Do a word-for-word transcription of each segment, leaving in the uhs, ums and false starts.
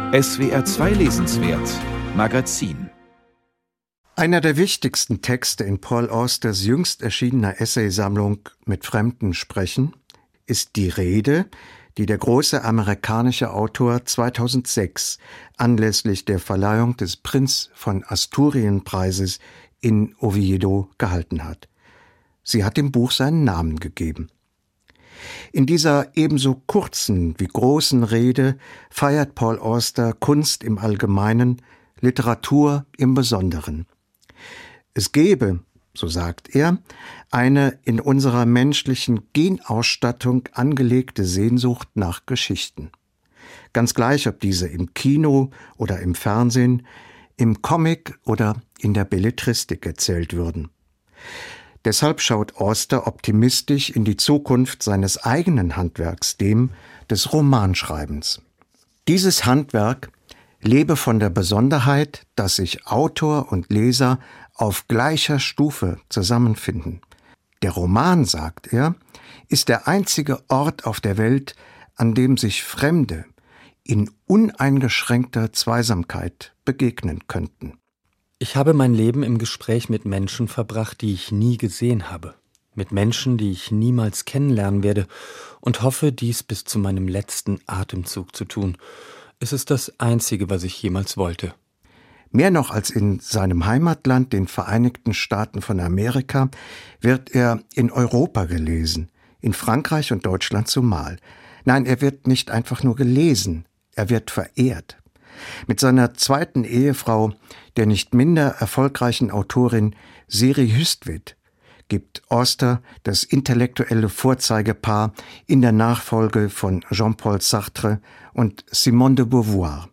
S W R zwei Lesenswert Magazin. Einer der wichtigsten Texte in Paul Austers jüngst erschienener Essaysammlung Mit Fremden sprechen ist die Rede, die der große amerikanische Autor zweitausendsechs anlässlich der Verleihung des Prinz von Asturien-Preises in Oviedo gehalten hat. Sie hat dem Buch seinen Namen gegeben. In dieser ebenso kurzen wie großen Rede feiert Paul Auster Kunst im Allgemeinen, Literatur im Besonderen. Es gebe, so sagt er, eine in unserer menschlichen Genausstattung angelegte Sehnsucht nach Geschichten. Ganz gleich, ob diese im Kino oder im Fernsehen, im Comic oder in der Belletristik erzählt würden. Deshalb schaut Auster optimistisch in die Zukunft seines eigenen Handwerks, dem des Romanschreibens. Dieses Handwerk lebe von der Besonderheit, dass sich Autor und Leser auf gleicher Stufe zusammenfinden. Der Roman, sagt er, ist der einzige Ort auf der Welt, an dem sich Fremde in uneingeschränkter Zweisamkeit begegnen könnten. Ich habe mein Leben im Gespräch mit Menschen verbracht, die ich nie gesehen habe, mit Menschen, die ich niemals kennenlernen werde und hoffe, dies bis zu meinem letzten Atemzug zu tun. Es ist das Einzige, was ich jemals wollte. Mehr noch als in seinem Heimatland, den Vereinigten Staaten von Amerika, wird er in Europa gelesen, in Frankreich und Deutschland zumal. Nein, er wird nicht einfach nur gelesen, er wird verehrt. Mit seiner zweiten Ehefrau, der nicht minder erfolgreichen Autorin Siri Hustvedt, gibt Auster das intellektuelle Vorzeigepaar in der Nachfolge von Jean-Paul Sartre und Simone de Beauvoir.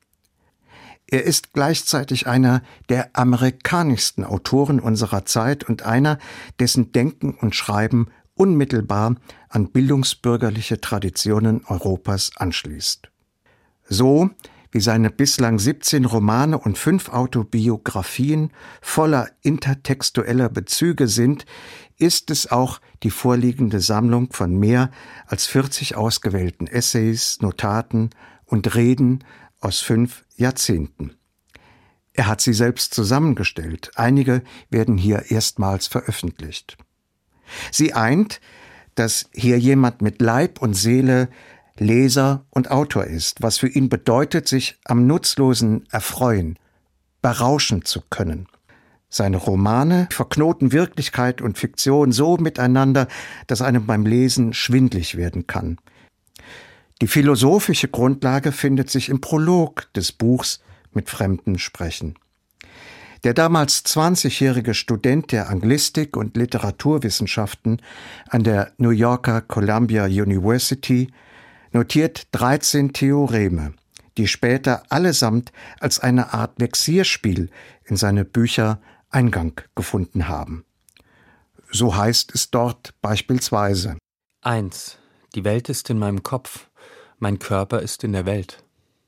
Er ist gleichzeitig einer der amerikanischsten Autoren unserer Zeit und einer, dessen Denken und Schreiben unmittelbar an bildungsbürgerliche Traditionen Europas anschließt. So wie seine bislang siebzehn Romane und fünf Autobiografien voller intertextueller Bezüge sind, ist es auch die vorliegende Sammlung von mehr als vierzig ausgewählten Essays, Notaten und Reden aus fünf Jahrzehnten. Er hat sie selbst zusammengestellt, einige werden hier erstmals veröffentlicht. Sie eint, dass hier jemand mit Leib und Seele Leser und Autor ist, was für ihn bedeutet, sich am Nutzlosen erfreuen, berauschen zu können. Seine Romane verknoten Wirklichkeit und Fiktion so miteinander, dass einem beim Lesen schwindlig werden kann. Die philosophische Grundlage findet sich im Prolog des Buchs Mit Fremden sprechen. Der damals zwanzigjährige Student der Anglistik und Literaturwissenschaften an der New Yorker Columbia University notiert dreizehn Theoreme, die später allesamt als eine Art Vexierspiel in seine Bücher Eingang gefunden haben. So heißt es dort beispielsweise: eins. Die Welt ist in meinem Kopf, mein Körper ist in der Welt.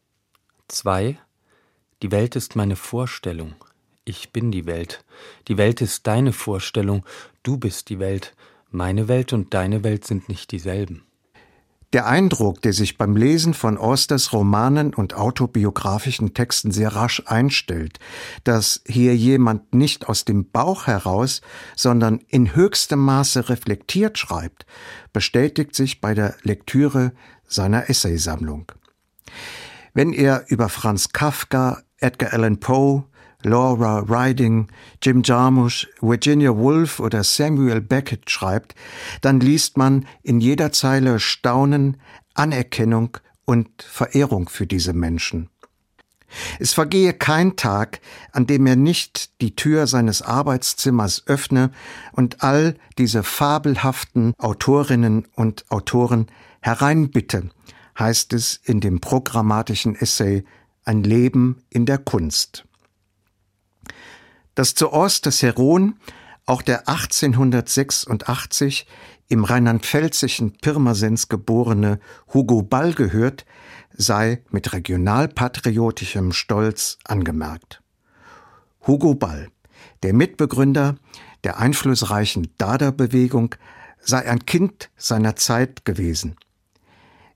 zwei. Die Welt ist meine Vorstellung, ich bin die Welt. Die Welt ist deine Vorstellung, du bist die Welt. Meine Welt und deine Welt sind nicht dieselben. Der Eindruck, der sich beim Lesen von Austers Romanen und autobiografischen Texten sehr rasch einstellt, dass hier jemand nicht aus dem Bauch heraus, sondern in höchstem Maße reflektiert schreibt, bestätigt sich bei der Lektüre seiner Essaysammlung. Wenn er über Franz Kafka, Edgar Allan Poe, Laura Riding, Jim Jarmusch, Virginia Woolf oder Samuel Beckett schreibt, dann liest man in jeder Zeile Staunen, Anerkennung und Verehrung für diese Menschen. Es vergehe kein Tag, an dem er nicht die Tür seines Arbeitszimmers öffne und all diese fabelhaften Autorinnen und Autoren hereinbitte, heißt es in dem programmatischen Essay Ein Leben in der Kunst. Dass zu Austers Heron auch der achtzehnhundertsechsundachtzig im rheinland-pfälzischen Pirmasens geborene Hugo Ball gehört, sei mit regionalpatriotischem Stolz angemerkt. Hugo Ball, der Mitbegründer der einflussreichen Dada-Bewegung, sei ein Kind seiner Zeit gewesen.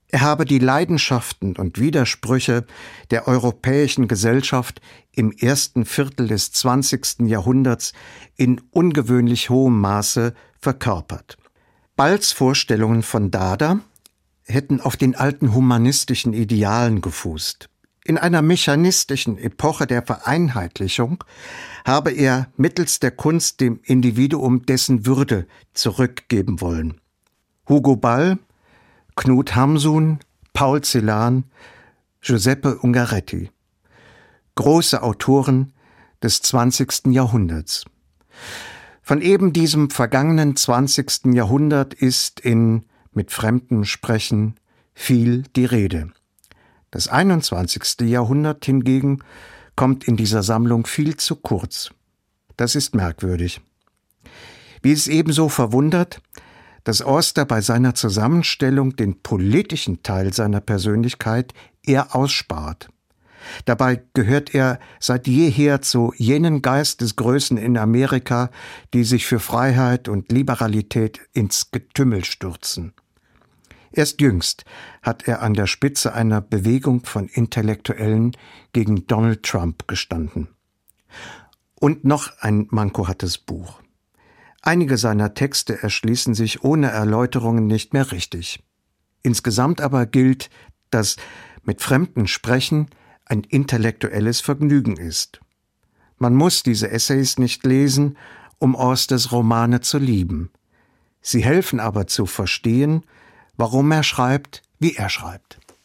Er habe die Leidenschaften und Widersprüche der europäischen Gesellschaft im ersten Viertel des zwanzigsten Jahrhunderts in ungewöhnlich hohem Maße verkörpert. Balls Vorstellungen von Dada hätten auf den alten humanistischen Idealen gefußt. In einer mechanistischen Epoche der Vereinheitlichung habe er mittels der Kunst dem Individuum dessen Würde zurückgeben wollen. Hugo Ball, Knut Hamsun, Paul Celan, Giuseppe Ungaretti. Große Autoren des zwanzigsten Jahrhunderts. Von eben diesem vergangenen zwanzigsten Jahrhundert ist in Mit Fremdem sprechen viel die Rede. Das einundzwanzigste Jahrhundert hingegen kommt in dieser Sammlung viel zu kurz. Das ist merkwürdig. Wie es ebenso verwundert, dass Oster bei seiner Zusammenstellung den politischen Teil seiner Persönlichkeit eher ausspart. Dabei gehört er seit jeher zu jenen Geistesgrößen in Amerika, die sich für Freiheit und Liberalität ins Getümmel stürzen. Erst jüngst hat er an der Spitze einer Bewegung von Intellektuellen gegen Donald Trump gestanden. Und noch ein mankohaftes Buch. Einige seiner Texte erschließen sich ohne Erläuterungen nicht mehr richtig. Insgesamt aber gilt, dass Mit Fremden sprechen ein intellektuelles Vergnügen ist. Man muss diese Essays nicht lesen, um Osters Romane zu lieben. Sie helfen aber zu verstehen, warum er schreibt, wie er schreibt.